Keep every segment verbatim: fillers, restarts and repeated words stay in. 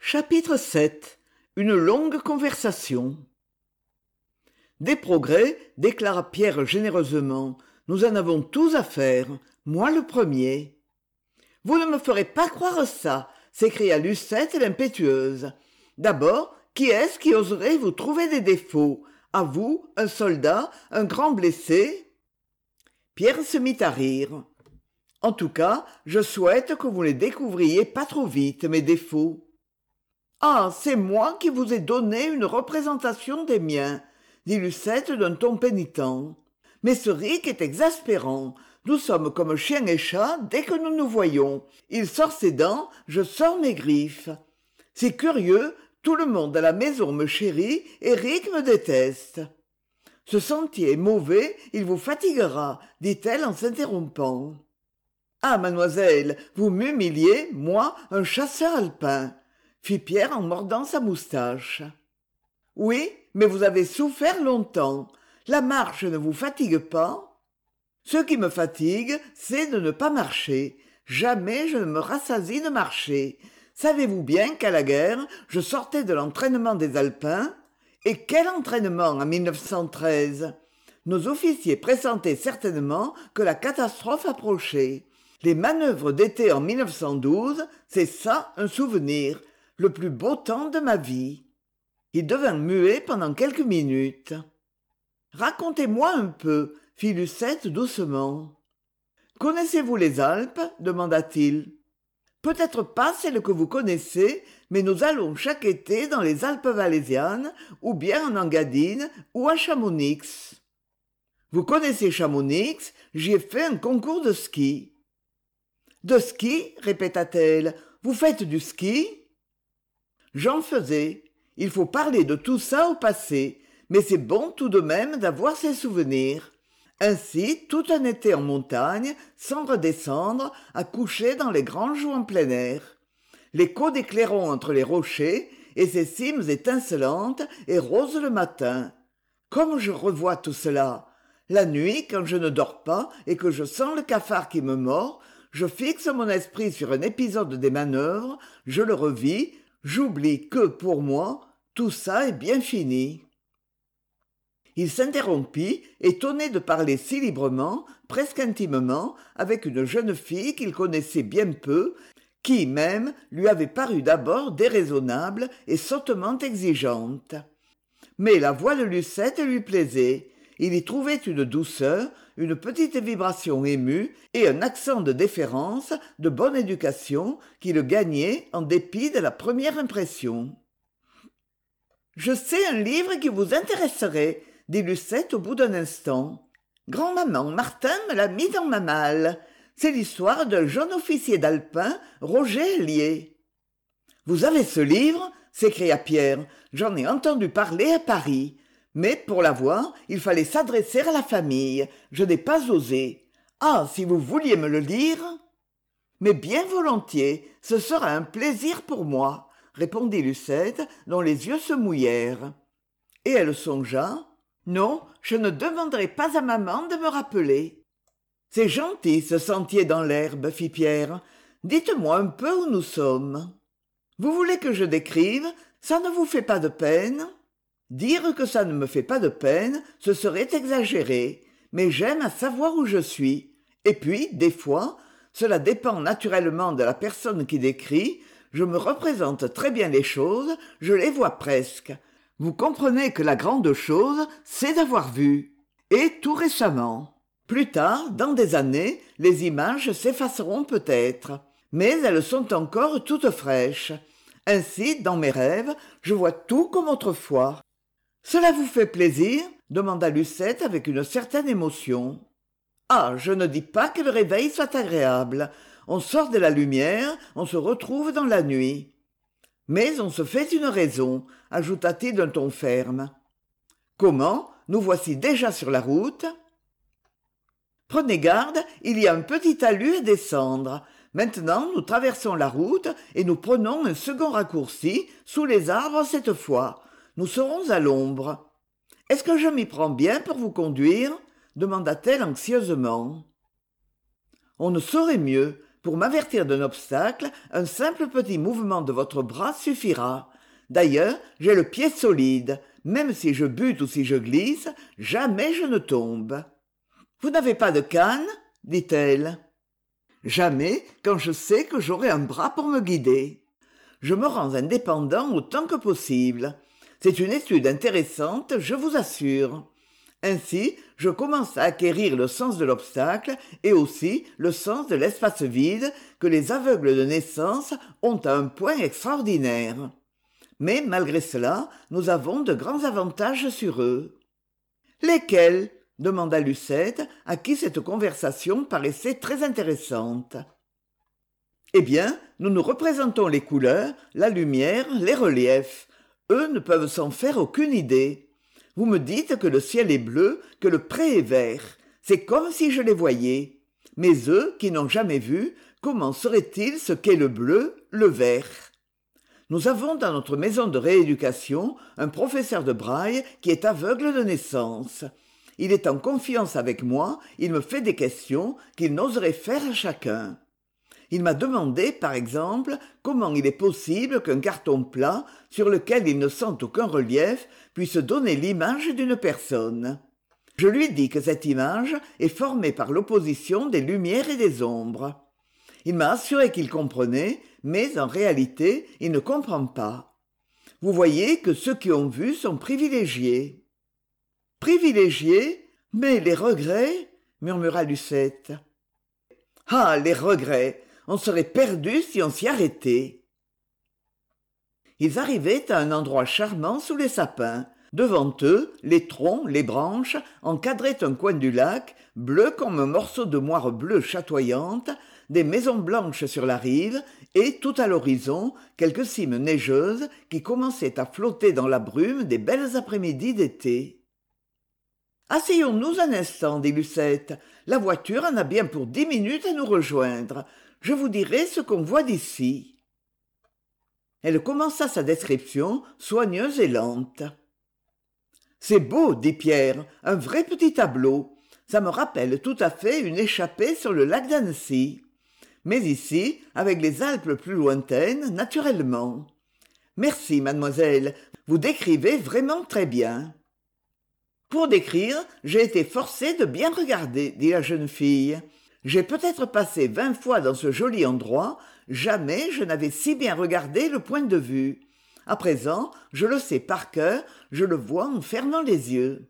Chapitre sept. Une longue conversation. Des progrès, déclara Pierre généreusement. Nous en avons tous à faire, moi le premier. Vous ne me ferez pas croire ça, s'écria Lucette l'impétueuse. D'abord, qui est-ce qui oserait vous trouver des défauts? À vous, un soldat, un grand blessé? Pierre se mit à rire. En tout cas, je souhaite que vous ne les découvriez pas trop vite, mes défauts. Ah, c'est moi qui vous ai donné une représentation des miens, dit Lucette d'un ton pénitent. Mais ce Ric est exaspérant. Nous sommes comme chien et chat dès que nous nous voyons. Il sort ses dents, je sors mes griffes. C'est curieux, tout le monde à la maison me chérit et Ric me déteste. Ce sentier est mauvais, il vous fatiguera, dit-elle en s'interrompant. Ah, mademoiselle, vous m'humiliez, moi, un chasseur alpin, fit Pierre en mordant sa moustache. Oui, mais vous avez souffert longtemps. La marche ne vous fatigue pas? Ce qui me fatigue, c'est de ne pas marcher. Jamais je ne me rassasie de marcher. Savez-vous bien qu'à la guerre, je sortais de l'entraînement des Alpins? Et quel entraînement en mille neuf cent treize? Nos officiers pressentaient certainement que la catastrophe approchait. Les manœuvres d'été en mille neuf cent douze, c'est ça un souvenir, le plus beau temps de ma vie. Il devint muet pendant quelques minutes. Racontez-moi un peu, fit Lucette doucement. Connaissez-vous les Alpes? demanda-t-il. Peut-être pas celles que vous connaissez, mais nous allons chaque été dans les Alpes valaisannes, ou bien en Engadine, ou à Chamonix. Vous connaissez Chamonix? J'y ai fait un concours de ski. De ski? répéta-t-elle. Vous faites du ski? J'en faisais. Il faut parler de tout ça au passé, mais c'est bon tout de même d'avoir ses souvenirs. Ainsi, tout un été en montagne, sans redescendre, à coucher dans les granges ou en plein air. L'écho des clairons entre les rochers, et ces cimes étincelantes et roses le matin. Comme je revois tout cela. La nuit, quand je ne dors pas et que je sens le cafard qui me mord, je fixe mon esprit sur un épisode des manœuvres, je le revis, j'oublie que, pour moi, tout ça est bien fini. Il s'interrompit, étonné de parler si librement, presque intimement, avec une jeune fille qu'il connaissait bien peu, qui, même, lui avait paru d'abord déraisonnable et sottement exigeante. Mais la voix de Lucette lui plaisait. Il y trouvait une douceur, une petite vibration émue et un accent de déférence, de bonne éducation, qui le gagnait en dépit de la première impression. « Je sais un livre qui vous intéresserait, » dit Lucette au bout d'un instant. « Grand-maman Martin me l'a mis dans ma malle. C'est l'histoire d'un jeune officier d'Alpin, Roger Hélier. »« Vous avez ce livre ?» s'écria Pierre. « J'en ai entendu parler à Paris. Mais pour l'avoir, il fallait s'adresser à la famille. Je n'ai pas osé. Ah, si vous vouliez me le lire !»« Mais bien volontiers, ce sera un plaisir pour moi, » répondit Lucette, dont les yeux se mouillèrent. Et elle songea. « Non, je ne demanderai pas à maman de me rappeler. »« C'est gentil, ce sentier dans l'herbe, » fit Pierre. « Dites-moi un peu où nous sommes. »« Vous voulez que je décrive? Ça ne vous fait pas de peine ?» Dire que ça ne me fait pas de peine, ce serait exagérer, mais j'aime à savoir où je suis. Et puis, des fois, cela dépend naturellement de la personne qui décrit, je me représente très bien les choses, je les vois presque. Vous comprenez que la grande chose, c'est d'avoir vu. Et tout récemment. Plus tard, dans des années, les images s'effaceront peut-être, mais elles sont encore toutes fraîches. Ainsi, dans mes rêves, je vois tout comme autrefois. « Cela vous fait plaisir ?» demanda Lucette avec une certaine émotion. « Ah, je ne dis pas que le réveil soit agréable. On sort de la lumière, on se retrouve dans la nuit. Mais on se fait une raison, » ajouta-t-il d'un ton ferme. « Comment? Nous voici déjà sur la route. »« Prenez garde, il y a un petit talus à descendre. Maintenant, nous traversons la route et nous prenons un second raccourci, sous les arbres cette fois. Nous serons à l'ombre. Est-ce que je m'y prends bien pour vous conduire ?» demanda-t-elle anxieusement. On ne saurait mieux. Pour m'avertir d'un obstacle, un simple petit mouvement de votre bras suffira. D'ailleurs, j'ai le pied solide. Même si je bute ou si je glisse, jamais je ne tombe. Vous n'avez pas de canne ? dit-elle. Jamais, quand je sais que j'aurai un bras pour me guider. Je me rends indépendant autant que possible. C'est une étude intéressante, je vous assure. Ainsi, je commence à acquérir le sens de l'obstacle et aussi le sens de l'espace vide que les aveugles de naissance ont à un point extraordinaire. Mais malgré cela, nous avons de grands avantages sur eux. « Lesquels ?» demanda Lucette, à qui cette conversation paraissait très intéressante. « Eh bien, nous nous représentons les couleurs, la lumière, les reliefs. Eux ne peuvent s'en faire aucune idée. Vous me dites que le ciel est bleu, que le pré est vert. C'est comme si je les voyais. Mais eux, qui n'ont jamais vu, comment sauraient-ils ce qu'est le bleu, le vert ? Nous avons dans notre maison de rééducation un professeur de braille qui est aveugle de naissance. Il est en confiance avec moi, il me fait des questions qu'il n'oserait faire à chacun. Il m'a demandé, par exemple, comment il est possible qu'un carton plat, sur lequel il ne sent aucun relief, puisse donner l'image d'une personne. Je lui dis que cette image est formée par l'opposition des lumières et des ombres. Il m'a assuré qu'il comprenait, mais en réalité, il ne comprend pas. Vous voyez que ceux qui ont vu sont privilégiés. « Privilégiés ? Mais les regrets ?» murmura Lucette. « Ah, les regrets ! On serait perdu si on s'y arrêtait. » Ils arrivaient à un endroit charmant sous les sapins. Devant eux, les troncs, les branches, encadraient un coin du lac, bleu comme un morceau de moire bleue chatoyante, des maisons blanches sur la rive, et, tout à l'horizon, quelques cimes neigeuses qui commençaient à flotter dans la brume des belles après-midi d'été. « Asseyons-nous un instant, dit Lucette. La voiture en a bien pour dix minutes à nous rejoindre. Je vous dirai ce qu'on voit d'ici. » Elle commença sa description, soigneuse et lente. « C'est beau, dit Pierre, un vrai petit tableau. Ça me rappelle tout à fait une échappée sur le lac d'Annecy. Mais ici, avec les Alpes plus lointaines, naturellement. Merci, mademoiselle, vous décrivez vraiment très bien. » Pour décrire, j'ai été forcée de bien regarder, dit la jeune fille. J'ai peut-être passé vingt fois dans ce joli endroit, jamais je n'avais si bien regardé le point de vue. À présent, je le sais par cœur, je le vois en fermant les yeux.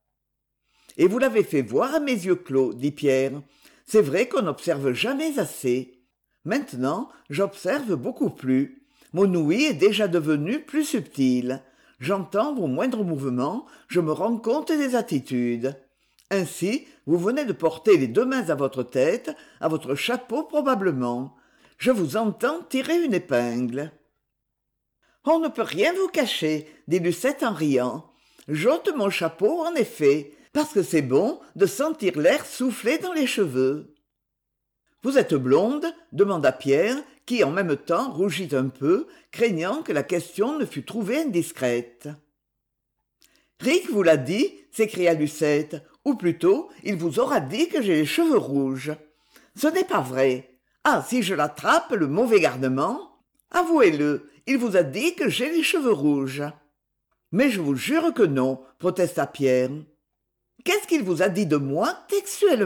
« Et vous l'avez fait voir à mes yeux clos, dit Pierre. C'est vrai qu'on n'observe jamais assez. Maintenant, j'observe beaucoup plus. Mon ouïe est déjà devenue plus subtile. J'entends vos moindres mouvements, je me rends compte des attitudes. Ainsi, vous venez de porter les deux mains à votre tête, à votre chapeau probablement. Je vous entends tirer une épingle. »« On ne peut rien vous cacher, dit Lucette en riant. J'ôte mon chapeau, en effet, parce que c'est bon de sentir l'air souffler dans les cheveux. »« Vous êtes blonde ?» demanda Pierre, qui en même temps rougit un peu, craignant que la question ne fût trouvée indiscrète. « Rick vous l'a dit, s'écria Lucette, ou plutôt, il vous aura dit que j'ai les cheveux rouges. Ce n'est pas vrai. Ah, si je l'attrape, le mauvais garnement. Avouez-le, il vous a dit que j'ai les cheveux rouges. »« Mais je vous jure que non, protesta Pierre. »« Qu'est-ce qu'il vous a dit de moi textuellement ?»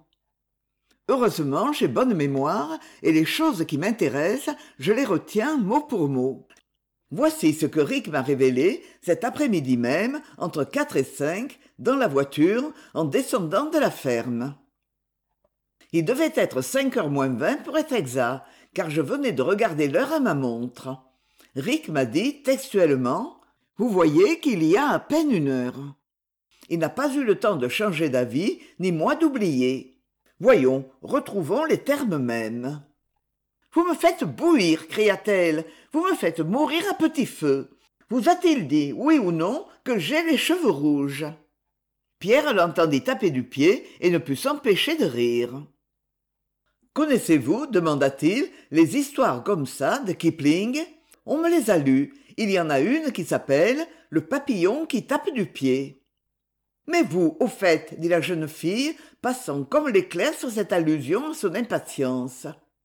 Heureusement, j'ai bonne mémoire, et les choses qui m'intéressent, je les retiens mot pour mot. Voici ce que Rick m'a révélé cet après-midi même, entre quatre et cinq, dans la voiture, en descendant de la ferme. Il devait être cinq heures moins vingt pour être exact, car je venais de regarder l'heure à ma montre. Rick m'a dit textuellement « Vous voyez qu'il y a à peine une heure. » Il n'a pas eu le temps de changer d'avis, ni moi d'oublier. Voyons, retrouvons les termes mêmes. « Vous me faites bouillir, cria-t-elle, vous me faites mourir à petit feu. Vous a-t-il dit, oui ou non, que j'ai les cheveux rouges ?» Pierre l'entendit taper du pied et ne put s'empêcher de rire. « Connaissez-vous, demanda-t-il, les histoires comme ça de Kipling ? On me les a lues. Il y en a une qui s'appelle « Le papillon qui tape du pied ». Mais vous, au fait, dit la jeune fille, passant comme l'éclair sur cette allusion à son impatience.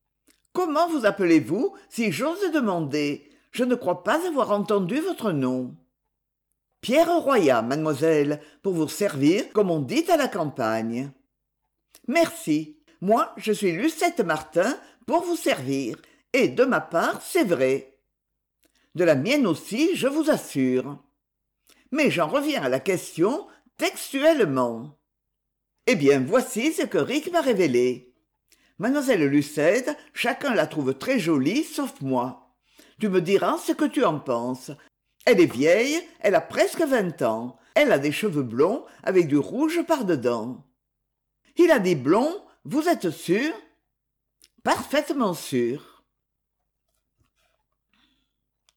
Comment vous appelez-vous, si j'ose demander? Je ne crois pas avoir entendu votre nom. Pierre Royat, mademoiselle, pour vous servir, comme on dit à la campagne. Merci. Moi, je suis Lucette Martin, pour vous servir. Et de ma part, c'est vrai. De la mienne aussi, je vous assure. Mais j'en reviens à la question, textuellement. Eh bien, voici ce que Rick m'a révélé. Mademoiselle Lucette, chacun la trouve très jolie, sauf moi. Tu me diras ce que tu en penses. Elle est vieille, elle a presque vingt ans. Elle a des cheveux blonds avec du rouge par-dedans. Il a dit blond, vous êtes sûr? Parfaitement sûr.